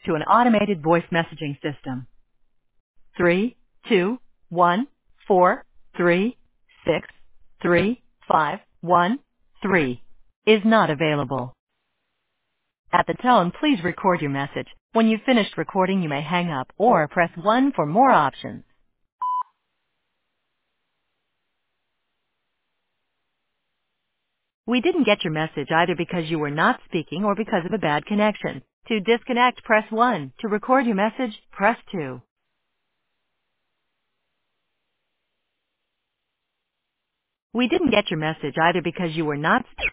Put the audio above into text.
to an automated voice messaging system. 32143635513 is not available. At the tone, please record your message. When you've finished recording, you may hang up or press 1 for more options. We didn't get your message either because you were not speaking or because of a bad connection. To disconnect, press 1. To record your message, press 2. We didn't get your message either because you were not speaking